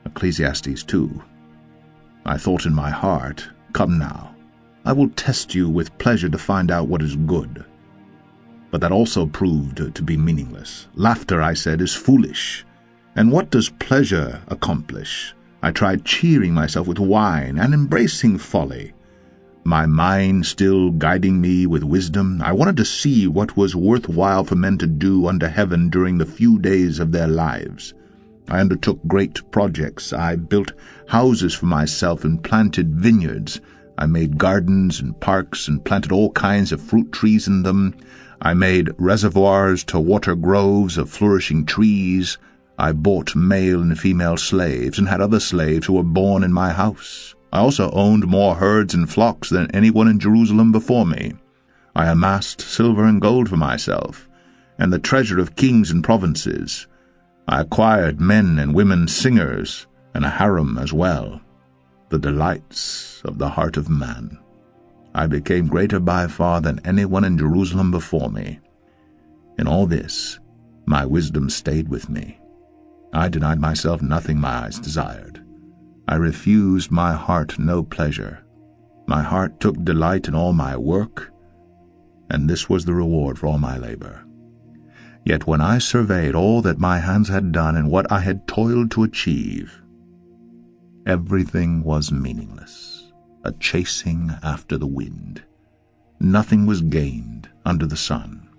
Ecclesiastes 2. I thought in my heart, Come now, I will test you with pleasure to find out what is good. But that also proved to be meaningless. Laughter, I said, is foolish. And what does pleasure accomplish? I tried cheering myself with wine and embracing folly. My mind still guiding me with wisdom, I wanted to see what was worthwhile for men to do under heaven during the few days of their lives. I undertook great projects. I built houses for myself and planted vineyards. I made gardens and parks and planted all kinds of fruit trees in them. I made reservoirs to water groves of flourishing trees. I bought male and female slaves and had other slaves who were born in my house. I also owned more herds and flocks than anyone in Jerusalem before me. I amassed silver and gold for myself, and the treasure of kings and provinces. I acquired men and women singers, and a harem as well, the delights of the heart of man. I became greater by far than anyone in Jerusalem before me. In all this, my wisdom stayed with me. I denied myself nothing my eyes desired. I refused my heart no pleasure. My heart took delight in all my work, and this was the reward for all my labor. Yet when I surveyed all that my hands had done and what I had toiled to achieve, everything was meaningless, a chasing after the wind. Nothing was gained under the sun.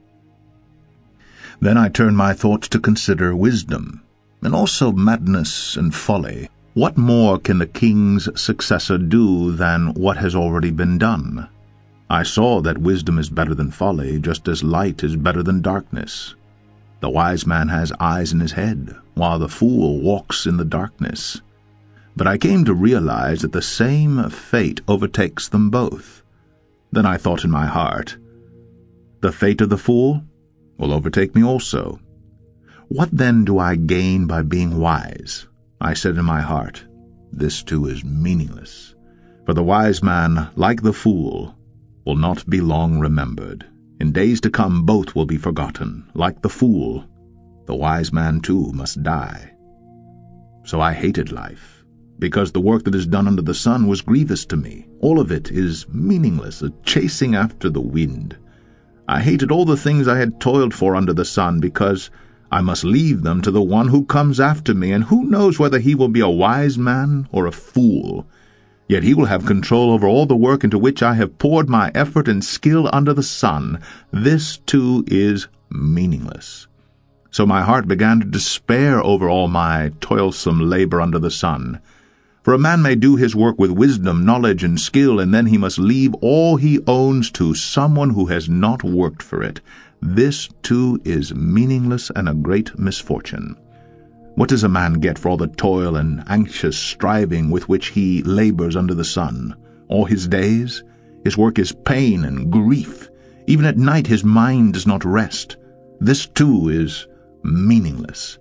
Then I turned my thoughts to consider wisdom, and also madness and folly. What more can the king's successor do than what has already been done? I saw that wisdom is better than folly, just as light is better than darkness. The wise man has eyes in his head, while the fool walks in the darkness. But I came to realize that the same fate overtakes them both. Then I thought in my heart, The fate of the fool will overtake me also. What then do I gain by being wise? I said in my heart, This too is meaningless. For the wise man, like the fool, will not be long remembered. In days to come both will be forgotten. Like the fool, the wise man too must die. So I hated life, because the work that is done under the sun was grievous to me. All of it is meaningless, a chasing after the wind. I hated all the things I had toiled for under the sun, because I must leave them to the one who comes after me, and who knows whether he will be a wise man or a fool. Yet he will have control over all the work into which I have poured my effort and skill under the sun. This, too, is meaningless. So my heart began to despair over all my toilsome labor under the sun. For a man may do his work with wisdom, knowledge, and skill, and then he must leave all he owns to someone who has not worked for it. This, too, is meaningless and a great misfortune. What does a man get for all the toil and anxious striving with which he labors under the sun? All his days, his work is pain and grief. Even at night his mind does not rest. This, too, is meaningless.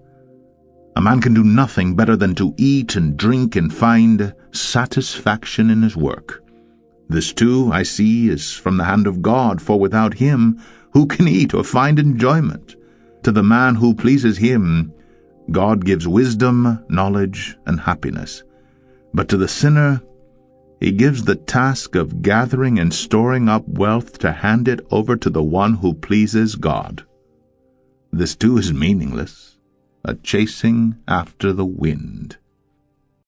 A man can do nothing better than to eat and drink and find satisfaction in his work. This, too, I see, is from the hand of God, for without him who can eat or find enjoyment? To the man who pleases him, God gives wisdom, knowledge, and happiness. But to the sinner, he gives the task of gathering and storing up wealth to hand it over to the one who pleases God. This too is meaningless, a chasing after the wind.